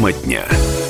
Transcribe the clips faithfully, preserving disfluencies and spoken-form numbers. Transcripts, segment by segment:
Тема дня.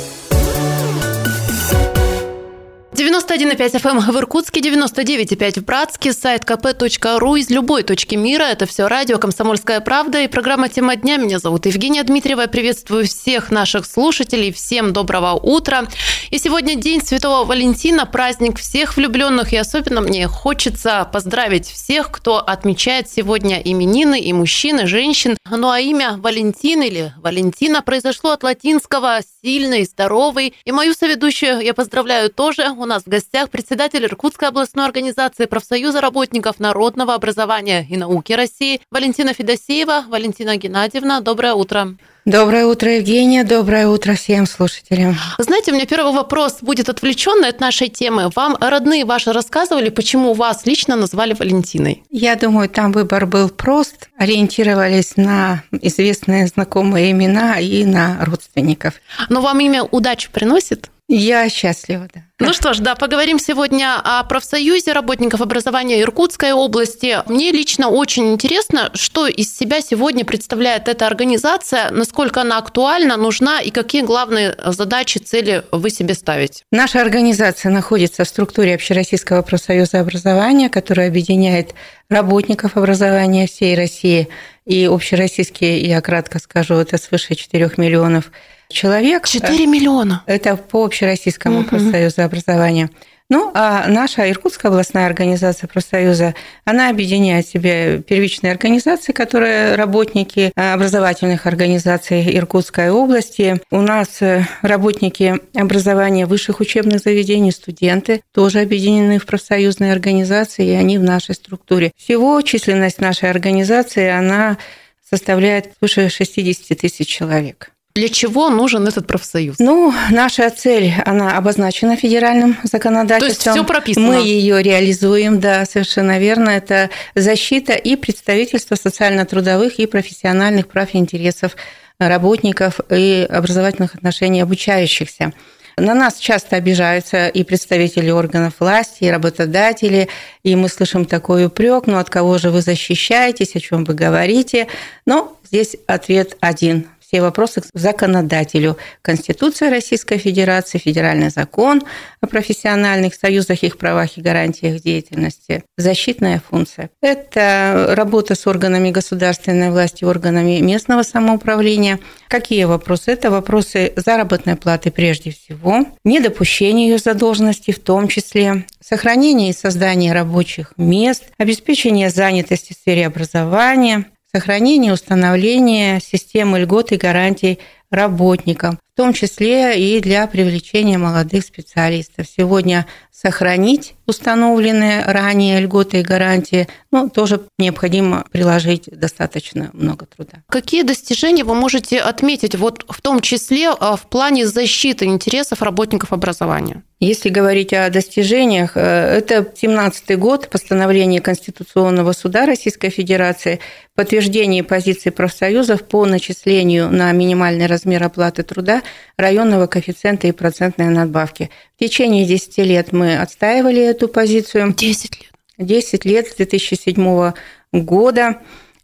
девяносто один и пять эф эм в Иркутске, девяносто девять и пять в Братске, сайт ка пэ точка ру из любой точки мира. Это все радио «Комсомольская правда» и программа «Тема дня». Меня зовут Евгения Дмитриева. Приветствую всех наших слушателей. Всем доброго утра. И сегодня День Святого Валентина, праздник всех влюбленных. И особенно мне хочется поздравить всех, кто отмечает сегодня именины, и мужчин, и женщин. Ну а имя Валентин или Валентина произошло от латинского «сильный», «здоровый». И мою соведущую я поздравляю тоже. У нас в гостях председатель Иркутской областной организации профсоюза работников народного образования и науки России Валентина Федосеева. Валентина Геннадьевна, доброе утро. Доброе утро, Евгения. Доброе утро всем слушателям. Знаете, у меня первый вопрос будет отвлеченный от нашей темы. Вам родные ваши рассказывали, почему вас лично назвали Валентиной? Я думаю, там выбор был прост. Ориентировались на известные знакомые имена и на родственников. Но вам имя удачу приносит? Я счастлива, да. Ну что ж, да, поговорим сегодня о профсоюзе работников образования Иркутской области. Мне лично очень интересно, что из себя сегодня представляет эта организация, насколько она актуальна, нужна и какие главные задачи, цели вы себе ставите. Наша организация находится в структуре Общероссийского профсоюза образования, которая объединяет работников образования всей России. И общероссийские, я кратко скажу, это свыше четырёх миллионов человек. четыре миллиона? Это по Общероссийскому угу. профсоюзу образования. Ну, а наша Иркутская областная организация профсоюза, она объединяет в себе первичные организации, которые работники образовательных организаций Иркутской области. У нас работники образования высших учебных заведений, студенты тоже объединены в профсоюзные организации, и они в нашей структуре. Всего численность нашей организации, она составляет свыше шестьдесят тысяч человек. Для чего нужен этот профсоюз? Ну, наша цель, она обозначена федеральным законодательством. То есть всё прописано? Мы ее реализуем, да, совершенно верно. Это защита и представительство социально-трудовых и профессиональных прав и интересов работников и образовательных отношений обучающихся. На нас часто обижаются и представители органов власти, и работодатели, и мы слышим такой упрек: ну от кого же вы защищаетесь, о чем вы говорите? Но здесь ответ один. Все вопросы к законодателю. Конституция Российской Федерации, федеральный закон о профессиональных союзах, их правах и гарантиях деятельности, защитная функция. Это работа с органами государственной власти, органами местного самоуправления. Какие вопросы? Это вопросы заработной платы прежде всего, недопущения ее задолженности в том числе, сохранение и создание рабочих мест, обеспечение занятости в сфере образования, сохранение и установление системы льгот и гарантий работникам, в том числе и для привлечения молодых специалистов. Сегодня сохранить установленные ранее льготы и гарантии, ну, тоже необходимо приложить достаточно много труда. Какие достижения вы можете отметить, вот в том числе в плане защиты интересов работников образования? Если говорить о достижениях, это семнадцатый год, постановление Конституционного суда Российской Федерации, подтверждение позиции профсоюзов по начислению на минимальный размер оплаты труда районного коэффициента и процентной надбавки. В течение десяти лет мы отстаивали эту позицию. десять лет? десять лет, с две тысячи седьмого года.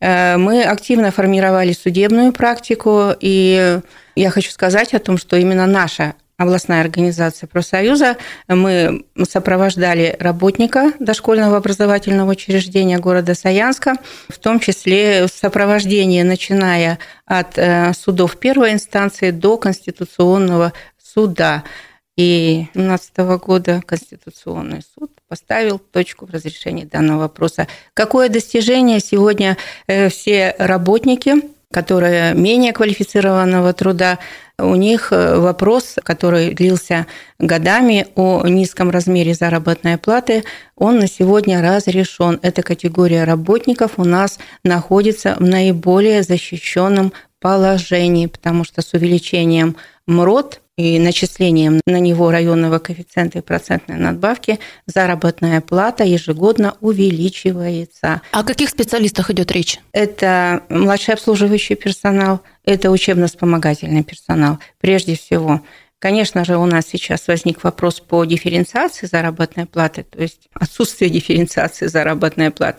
Мы активно формировали судебную практику, и я хочу сказать о том, что именно наша областная организация профсоюза, мы сопровождали работника дошкольного образовательного учреждения города Саянска, в том числе сопровождение, начиная от судов первой инстанции до Конституционного суда. И две тысячи семнадцатого года Конституционный суд поставил точку в разрешении данного вопроса. Какое достижение сегодня все работники, которые менее квалифицированного труда, у них вопрос, который длился годами, о низком размере заработной платы, он на сегодня разрешен. Эта категория работников у нас находится в наиболее защищенном положении, потому что с увеличением МРОТ и начислением на него районного коэффициента и процентной надбавки заработная плата ежегодно увеличивается. О каких специалистах идет речь? Это младший обслуживающий персонал, это учебно-вспомогательный персонал, прежде всего. Конечно же, у нас сейчас возник вопрос по дифференциации заработной платы, то есть отсутствие дифференциации заработной платы.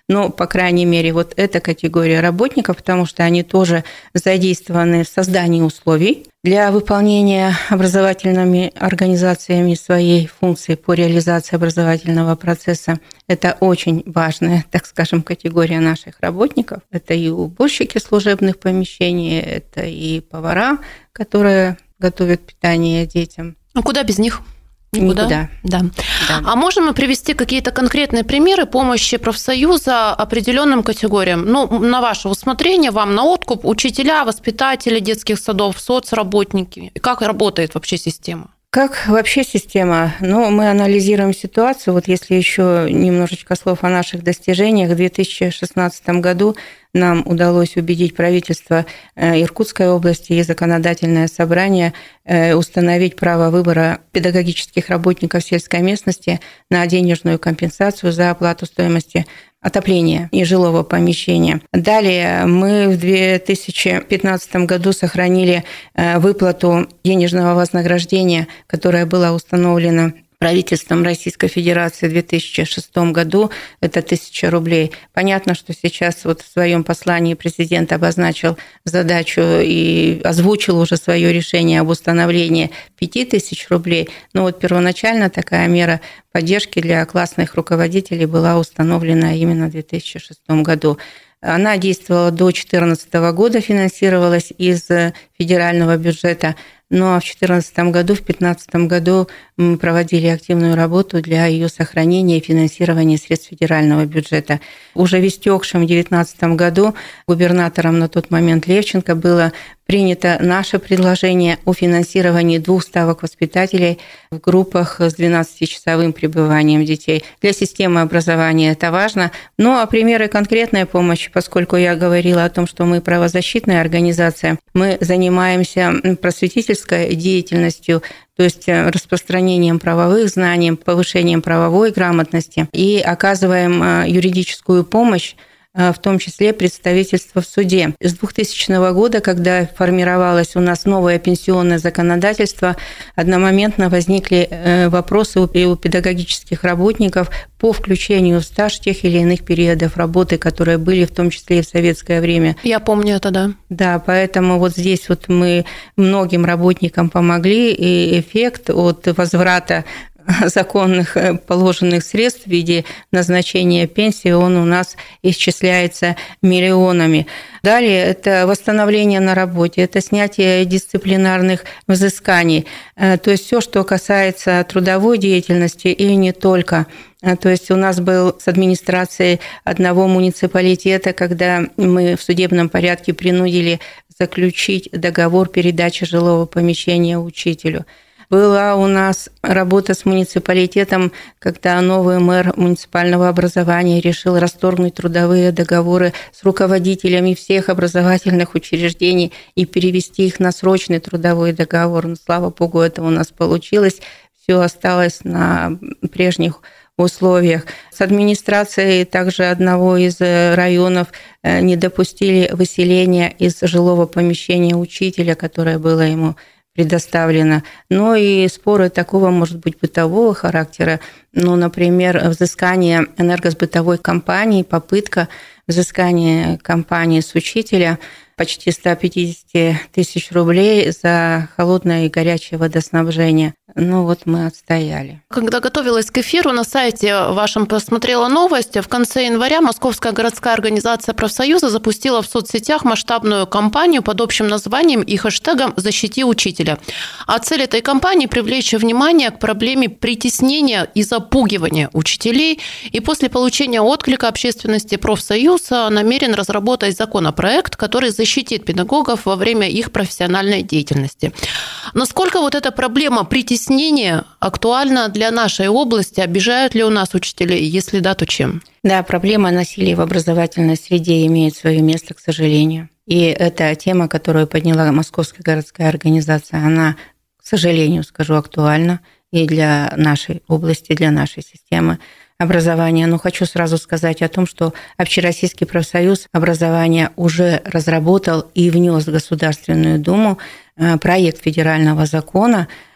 но, по крайней мере, вот эта категория работников, потому что они тоже задействованы в создании условий для выполнения образовательными организациями своей функции по реализации образовательного процесса. Это очень важная, так скажем, категория наших работников. Это и уборщики служебных помещений, это и повара, которые готовят питание детям. А куда без них? Никуда? Никуда. Да. Да. А можем мы привести какие-то конкретные примеры помощи профсоюза определенным категориям? Ну, на ваше усмотрение, вам на откуп, учителя, воспитатели детских садов, соцработники. Как работает вообще система? Как вообще система? Ну, мы анализируем ситуацию. Вот если еще немножечко слов о наших достижениях. В две тысячи шестнадцатом году нам удалось убедить правительство Иркутской области и законодательное собрание установить право выбора педагогических работников сельской местности на денежную компенсацию за оплату стоимости отопления и жилого помещения. Далее мы в две тысячи пятнадцатом году сохранили выплату денежного вознаграждения, которая была установлена правительством Российской Федерации в две тысячи шестом году, это тысяча рублей. Понятно, что сейчас вот в своем послании президент обозначил задачу и озвучил уже свое решение об установлении пяти тысяч рублей. Но вот первоначально такая мера поддержки для классных руководителей была установлена именно в две тысячи шестом году. Она действовала до две тысячи четырнадцатого года, финансировалась из федерального бюджета. Ну а в две тысячи четырнадцатом году, в две тысячи пятнадцатом году мы проводили активную работу для ее сохранения и финансирования средств федерального бюджета. Уже в истекшем две тысячи девятнадцатом году губернатором на тот момент Левченко было принято наше предложение о финансировании двух ставок воспитателей в группах с двенадцатичасовым пребыванием детей. Для системы образования это важно. Ну а примеры конкретной помощи, поскольку я говорила о том, что мы правозащитная организация, мы занимаемся просветительской деятельностью, то есть распространением правовых знаний, повышением правовой грамотности и оказываем юридическую помощь, в том числе представительство в суде. С двухтысячного года, когда формировалось у нас новое пенсионное законодательство, одномоментно возникли вопросы у педагогических работников по включению в стаж тех или иных периодов работы, которые были в том числе и в советское время. Я помню это, да. Да, поэтому вот здесь вот мы многим работникам помогли, и эффект от возврата законных положенных средств в виде назначения пенсии, он у нас исчисляется миллионами. Далее это восстановление на работе, это снятие дисциплинарных взысканий, то есть все, что касается трудовой деятельности и не только. То есть у нас был с администрацией одного муниципалитета, когда мы в судебном порядке принудили заключить договор передачи жилого помещения учителю. Была у нас работа с муниципалитетом, когда новый мэр муниципального образования решил расторгнуть трудовые договоры с руководителями всех образовательных учреждений и перевести их на срочный трудовой договор. Но, слава богу, это у нас получилось. Все осталось на прежних условиях. С администрацией также одного из районов не допустили выселения из жилого помещения учителя, которое было ему предоставлено. Но и споры такого, может быть, бытового характера, ну, например, взыскание энергосбытовой компании, попытка взыскания компании с учителя почти сто пятьдесят тысяч рублей за холодное и горячее водоснабжение. Ну вот мы отстояли. Когда готовилась к эфиру, на сайте вашем посмотрела новость. В конце января Московская городская организация профсоюза запустила в соцсетях масштабную кампанию под общим названием и хэштегом «Защити учителя». А цель этой кампании – привлечь внимание к проблеме притеснения и запугивания учителей. И после получения отклика общественности профсоюз намерен разработать законопроект, который защитит педагогов во время их профессиональной деятельности. Насколько вот эта проблема притеснения актуальна для нашей области? Обижают ли у нас учителей? Если да, то чем? Да, проблема насилия в образовательной среде имеет свое место, к сожалению. И эта тема, которую подняла Московская городская организация, она, к сожалению, скажу, актуальна и для нашей области, для нашей системы образования. Но хочу сразу сказать о том, что Общероссийский профсоюз образования уже разработал и внес в Государственную Думу проект федерального закона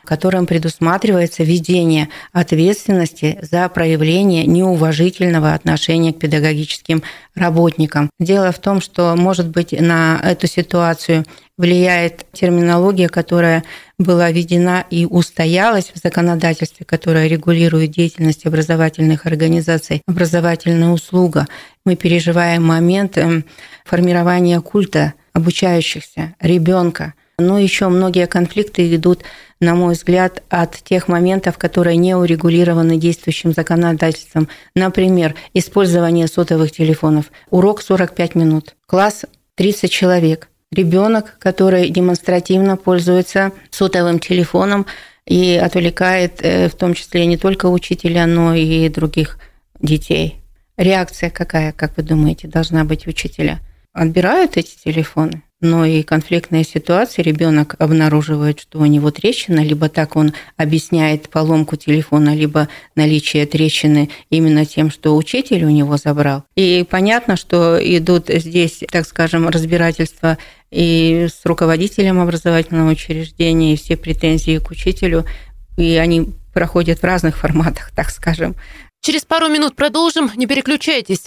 которым предусматривается введение ответственности за проявление неуважительного отношения к педагогическим работникам. Дело в том, что, может быть, на эту ситуацию влияет терминология, которая была введена и устоялась в законодательстве, которое регулирует деятельность образовательных организаций, образовательная услуга. Мы переживаем момент формирования культа обучающихся ребенка. Но еще многие конфликты идут, на мой взгляд, от тех моментов, которые не урегулированы действующим законодательством. Например, использование сотовых телефонов. Урок сорок пять минут, класс тридцать человек. Ребенок, который демонстративно пользуется сотовым телефоном и отвлекает в том числе не только учителя, но и других детей. Реакция какая, как вы думаете, должна быть учителя? Отбирают эти телефоны, но и конфликтная ситуация, ребенок обнаруживает, что у него трещина, либо так он объясняет поломку телефона, либо наличие трещины именно тем, что учитель у него забрал. И понятно, что идут здесь, так скажем, разбирательства и с руководителем образовательного учреждения, и все претензии к учителю, и они проходят в разных форматах, так скажем. Через пару минут продолжим, не переключайтесь.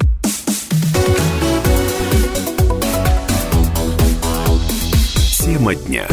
Тема дня.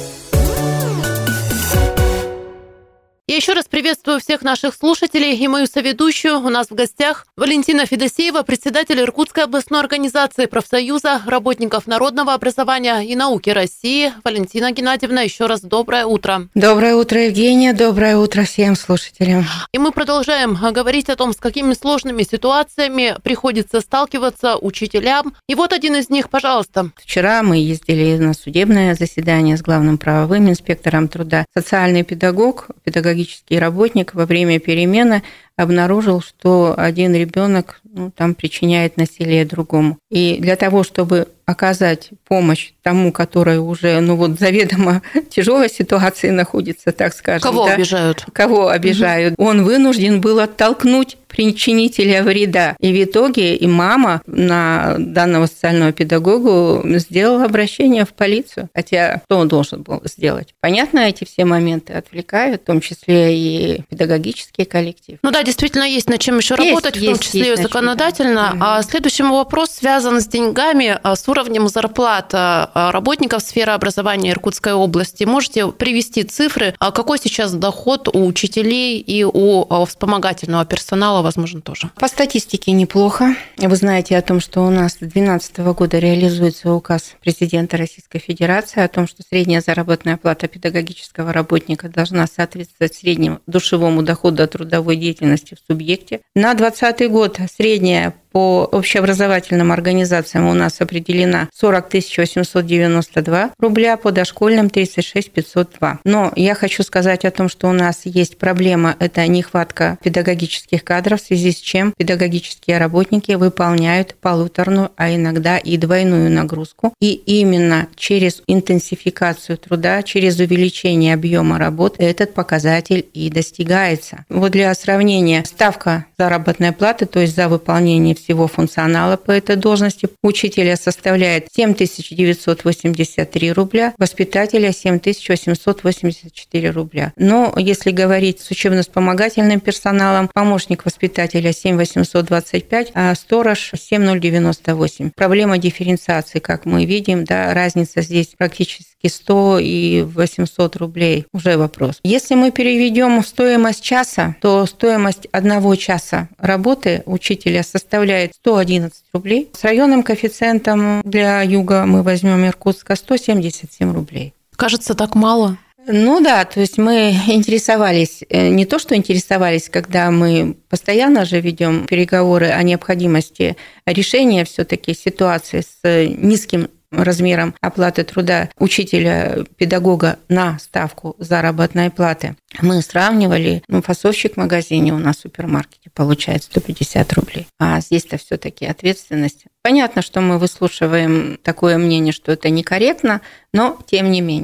Я еще раз приветствую всех наших слушателей и мою соведущую. У нас в гостях Валентина Федосеева, председатель Иркутской областной организации профсоюза работников народного образования и науки России. Валентина Геннадьевна, еще раз доброе утро. Доброе утро, Евгения. Доброе утро всем слушателям. И мы продолжаем говорить о том, с какими сложными ситуациями приходится сталкиваться учителям. И вот один из них, пожалуйста. Вчера мы ездили на судебное заседание с главным правовым инспектором труда. Социальный педагог, педагогический работник во время перемены обнаружил, что один ребенок ну, там причиняет насилие другому. И для того, чтобы оказать помощь тому, который уже ну, вот, заведомо тяжелой ситуации находится, так скажем. Кого да, обижают? Кого обижают. Угу. Он вынужден был оттолкнуть причинителя вреда. И в итоге и мама на данного социального педагога сделала обращение в полицию. Хотя что он должен был сделать? Понятно, эти все моменты отвлекают, в том числе и педагогический коллектив. Ну да, действительно, есть над чем еще есть, работать, есть, в том числе и законодательно. Чем, да. А следующий вопрос связан с деньгами, с уровнем зарплат работников сферы образования Иркутской области. Можете привести цифры, какой сейчас доход у учителей и у вспомогательного персонала, возможно, тоже? По статистике неплохо. Вы знаете о том, что у нас с две тысячи двенадцатого года реализуется указ президента Российской Федерации о том, что средняя заработная плата педагогического работника должна соответствовать среднему душевому доходу от трудовой деятельности в субъекте. На двадцатый год средняя по общеобразовательным организациям у нас определена сорок тысяч восемьсот девяносто два рубля, по дошкольным тридцать шесть тысяч пятьсот два. Но я хочу сказать о том, что у нас есть проблема, это нехватка педагогических кадров, в связи с чем педагогические работники выполняют полуторную, а иногда и двойную нагрузку. И именно через интенсификацию труда, через увеличение объема работ этот показатель и достигается. Вот для сравнения, ставка заработной платы, то есть за выполнение всего функционала по этой должности учителя составляет семь тысяч девятьсот восемьдесят три рубля, воспитателя семь тысяч восемьсот восемьдесят четыре рубля. Но если говорить с учебно-вспомогательным персоналом, помощник воспитателя семь тысяч восемьсот двадцать пять, а сторож семь тысяч девяносто восемь. Проблема дифференциации, как мы видим, да, разница здесь практически сто и восемьсот рублей. Уже вопрос. Если мы переведем в стоимость часа, то стоимость одного часа работы учителя составляет сто одиннадцать рублей. С районным коэффициентом для юга мы возьмем Иркутска сто семьдесят семь рублей. Кажется, так мало. Ну да, то есть мы интересовались, не то что интересовались, когда мы постоянно же ведем переговоры о необходимости решения все-таки ситуации с низким размером оплаты труда учителя, педагога на ставку заработной платы. Мы сравнивали, ну, фасовщик в магазине у нас в супермаркете получает сто пятьдесят рублей. А здесь-то все-таки ответственность. Понятно, что мы выслушиваем такое мнение, что это некорректно, но тем не менее.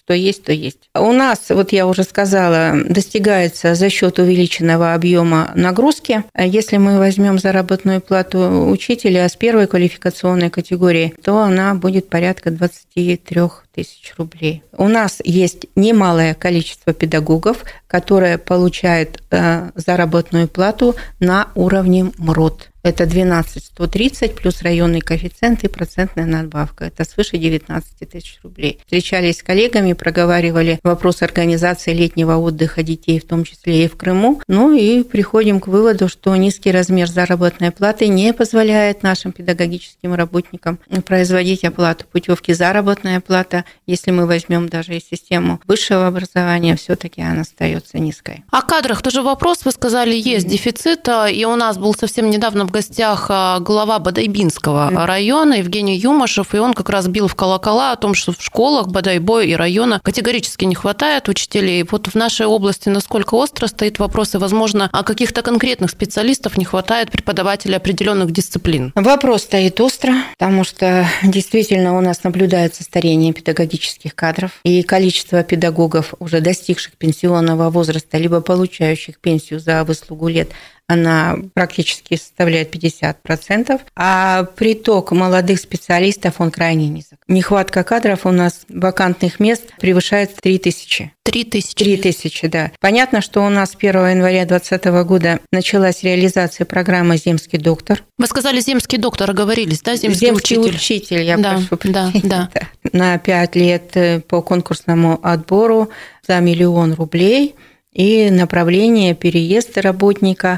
что есть, то есть. У нас, вот я уже сказала, достигается за счет увеличенного объема нагрузки. Если мы возьмем заработную плату учителя с первой квалификационной категории, то она будет порядка двадцать три тысячи рублей. У нас есть немалое количество педагогов, которые получают заработную плату на уровне МРОТ. Это двенадцать тысяч сто тридцать плюс районный коэффициент и процентная надбавка. Это свыше девятнадцать тысяч рублей. Встречались с коллегами, проговаривали вопрос организации летнего отдыха детей, в том числе и в Крыму. Ну и приходим к выводу, что низкий размер заработной платы не позволяет нашим педагогическим работникам производить оплату путевки. Заработная плата, если мы возьмем даже и систему высшего образования, все-таки она остается низкой. О кадрах тоже вопрос. Вы сказали, есть дефицит, и у нас был совсем недавно в гостях глава Бодайбинского mm. района Евгений Юмашев, и он как раз бил в колокола о том, что в школах Бодайбо и района категорически не хватает учителей. Вот в нашей области насколько остро стоит вопрос, и, возможно, о каких-то конкретных специалистов не хватает преподавателей определенных дисциплин? Вопрос стоит остро, потому что действительно у нас наблюдается старение педагогических кадров, и количество педагогов, уже достигших пенсионного возраста, либо получающих пенсию за выслугу лет, она практически составляет пятьдесят процентов, а приток молодых специалистов, он крайне низок. Нехватка кадров у нас, вакантных мест превышает три тысячи. Три тысячи? Три тысячи, да. Понятно, что у нас с первого января две тысячи двадцатого года началась реализация программы «Земский доктор». Вы сказали «Земский доктор», оговорились, да? Земский, Земский учитель. учитель, я да, прошу прощения. Да, да. На пять лет по конкурсному отбору за миллион рублей. И направление переезда работника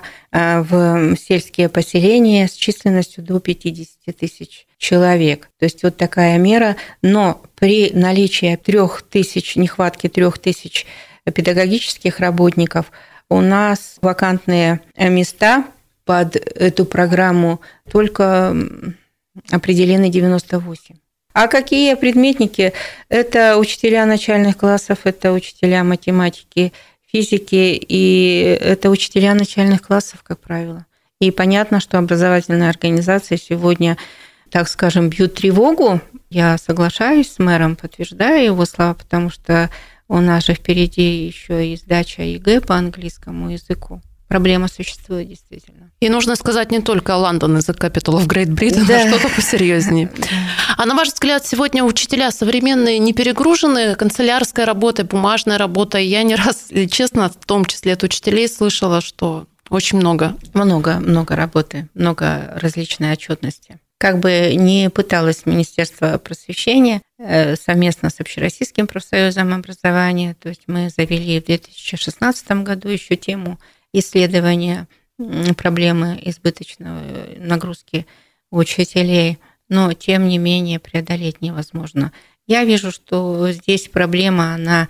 в сельские поселения с численностью до пятьдесят тысяч человек. То есть вот такая мера, но при наличии трех тысяч, нехватки трех тысяч педагогических работников у нас вакантные места под эту программу только определены девяносто восемь. А какие предметники? Это учителя начальных классов, это учителя математики, физики, и это учителя начальных классов, как правило. И понятно, что образовательные организации сегодня, так скажем, бьют тревогу. Я соглашаюсь с мэром, подтверждаю его слова, потому что у нас же впереди еще и сдача ЕГЭ по английскому языку. Проблема существует действительно. И нужно сказать не только London is the capital of Great Britain, да. а что-то посерьезнее. А на ваш взгляд, сегодня учителя современные не перегружены канцелярской работой, бумажной работой? Я не раз, честно, в том числе от учителей слышала, что очень много. Много, много работы, много различной отчетности. Как бы ни пыталось Министерство просвещения совместно с Общероссийским профсоюзом образования, то есть мы завели в две тысячи шестнадцатом году еще тему исследования проблемы избыточной нагрузки учителей, но тем не менее преодолеть невозможно. Я вижу, что здесь проблема, она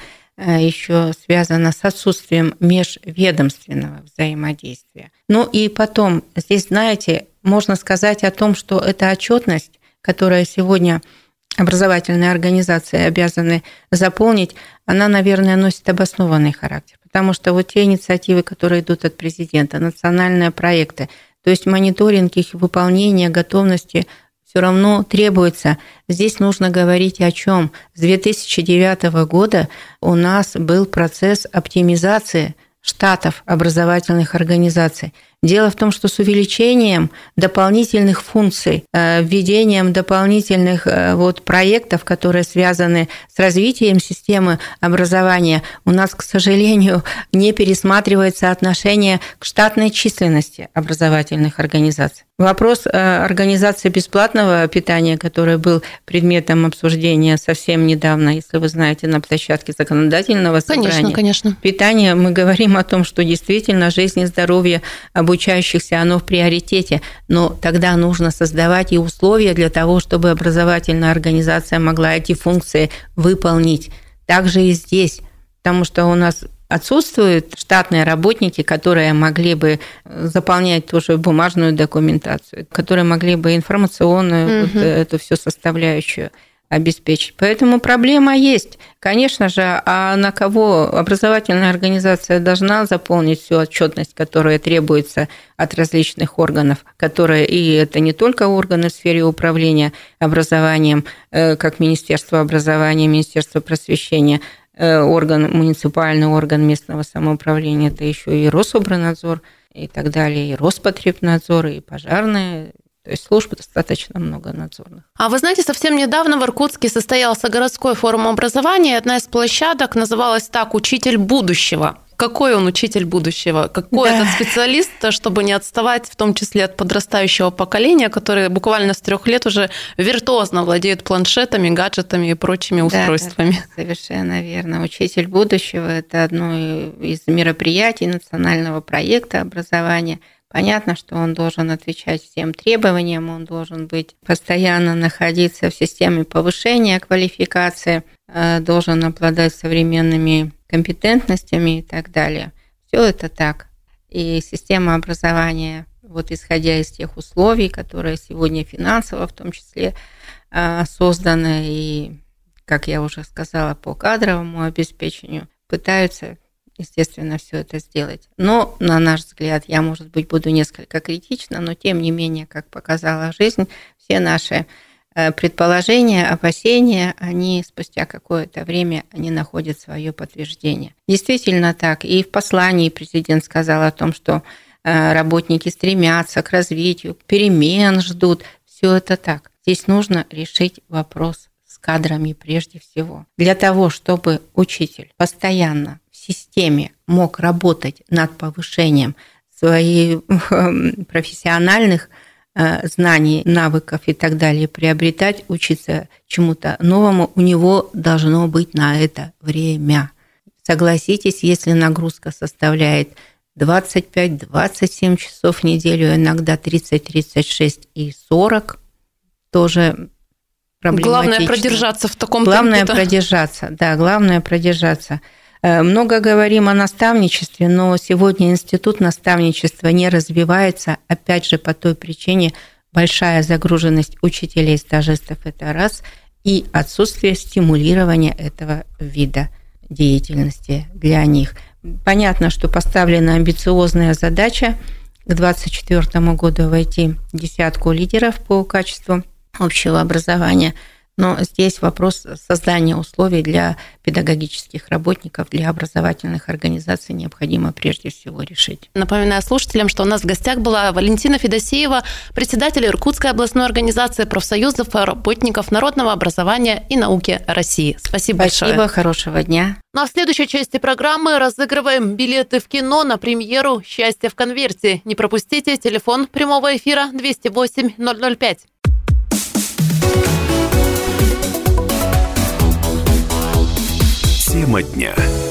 еще связана с отсутствием межведомственного взаимодействия. Ну и потом, здесь, знаете, можно сказать о том, что эта отчетность, которая сегодня образовательные организации обязаны заполнить, она, наверное, носит обоснованный характер. Потому что вот те инициативы, которые идут от президента, национальные проекты, то есть мониторинг их выполнения, готовности все равно требуется. Здесь нужно говорить о чем? С две тысячи девятого года у нас был процесс оптимизации штатов образовательных организаций. Дело в том, что с увеличением дополнительных функций, введением дополнительных вот проектов, которые связаны с развитием системы образования, у нас, к сожалению, не пересматривается отношение к штатной численности образовательных организаций. Вопрос организации бесплатного питания, который был предметом обсуждения совсем недавно, если вы знаете, на площадке законодательного собрания. Конечно, конечно. Питание, мы говорим о том, что действительно жизнь и здоровье обучающихся, оно в приоритете, но тогда нужно создавать и условия для того, чтобы образовательная организация могла эти функции выполнить. Также и здесь, потому что у нас отсутствуют штатные работники, которые могли бы заполнять тоже бумажную документацию, которые могли бы информационную, угу. вот эту всю составляющую обеспечить. Поэтому проблема есть. Конечно же, а на кого образовательная организация должна заполнить всю отчетность, которая требуется от различных органов, которые, и это не только органы в сфере управления образованием, как Министерство образования, Министерство просвещения, орган, муниципальный орган местного самоуправления, это еще и Рособранадзор и так далее, и Роспотребнадзор, и пожарные. То есть служб достаточно много надзорных. А вы знаете, совсем недавно в Иркутске состоялся городской форум образования. Одна из площадок называлась так «Учитель будущего». Какой он учитель будущего? Какой да. этот специалист, чтобы не отставать, в том числе от подрастающего поколения, которые буквально с трех лет уже виртуозно владеют планшетами, гаджетами и прочими да, устройствами? Да, совершенно верно. Учитель будущего – это одно из мероприятий национального проекта образования. Понятно, что он должен отвечать всем требованиям, он должен быть постоянно находиться в системе повышения квалификации, должен обладать современными компетентностями и так далее. Все это так. И система образования, вот исходя из тех условий, которые сегодня финансово в том числе созданы, и, как я уже сказала, по кадровому обеспечению, пытаются, естественно, все это сделать. Но, на наш взгляд, я, может быть, буду несколько критична, но, тем не менее, как показала жизнь, все наши предположения, опасения, они спустя какое-то время они находят свое подтверждение. Действительно так. И в послании президент сказал о том, что работники стремятся к развитию, перемен ждут. Все это так. Здесь нужно решить вопрос с кадрами прежде всего. Для того, чтобы учитель постоянно в системе мог работать над повышением своих профессиональных знаний, навыков и так далее, приобретать, учиться чему-то новому, у него должно быть на это время. Согласитесь, если нагрузка составляет двадцать пять - двадцать семь часов в неделю, иногда тридцать - тридцать шесть и сорок, тоже проблематично. Главное продержаться в таком Главное темпе. продержаться, да, главное продержаться. Много говорим о наставничестве, но сегодня институт наставничества не развивается, опять же, по той причине, большая загруженность учителей, стажистов – это раз, и отсутствие стимулирования этого вида деятельности для них. Понятно, что поставлена амбициозная задача к двадцать четвёртому году войти в десятку лидеров по качеству общего образования. Но здесь вопрос создания условий для педагогических работников, для образовательных организаций необходимо прежде всего решить. Напоминаю слушателям, что у нас в гостях была Валентина Федосеева, председатель Иркутской областной организации профсоюзов работников народного образования и науки России. Спасибо, Спасибо большое. Спасибо, хорошего дня. Ну а в следующей части программы разыгрываем билеты в кино на премьеру «Счастье в конверте». Не пропустите, телефон прямого эфира двести восемь ноль ноль пять. Тема дня.